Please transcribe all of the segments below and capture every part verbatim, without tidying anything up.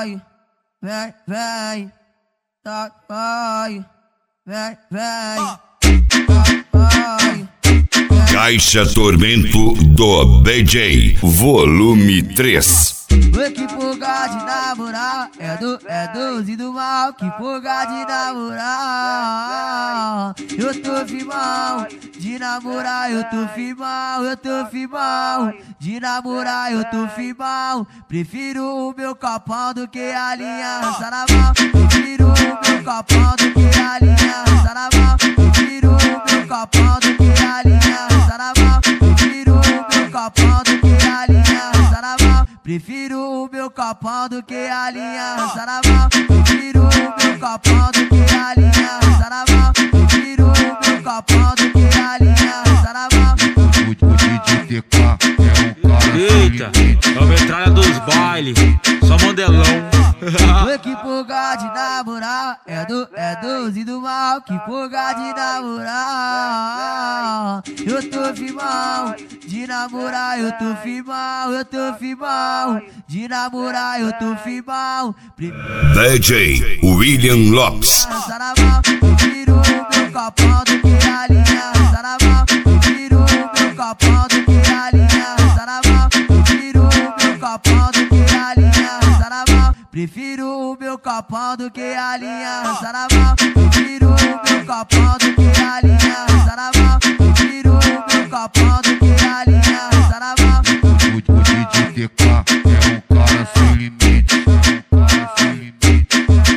vai, vem, vem, tá, vai, vem, vem, tá, vai. Caixa Tormento do B J, volume três. Oi, que porra de namorar, é do, é doze do mal, que porra de namorar. Eu tô firmão, de namorar, eu tô firmão, eu tô firmão, de namorar, eu tô firmão. Prefiro o meu copão do que a aliança na mão. Prefiro o meu copão do que a aliança na mão. Prefiro o meu copão do que a aliança na mão. Prefiro o meu copão do que a aliança na mão. Prefiro o meu copão do que a aliança na mão. Prefiro o meu copão do que a aliança na mão. Prefiro o meu copão do que a aliança na mão. O D J T K é um cara. Eita, é o metralha dos bailes, só modelão. Oi, que porra de namorar, é do, é doze do mal, que porra de namorar. Eu tô firmão, de namorar, eu tô firmão, eu tô firmão, de namorar, eu tô firmão. B J William Lopes. Prefiro o meu copão do que a aliança na mão. Prefiro o meu copão do que a aliança na mão. Prefiro o meu copão do que a aliança na mão. Prefiro o meu copão do que a aliança na mão. Prefiro o meu copão do que a aliança na mão. Prefiro o meu copão do que a aliança na mão. O D J T K é um cara sem limite, um cara sem limite.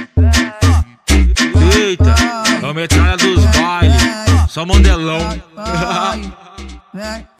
Eita, é o metralha dos bailes, só modelão. Vem,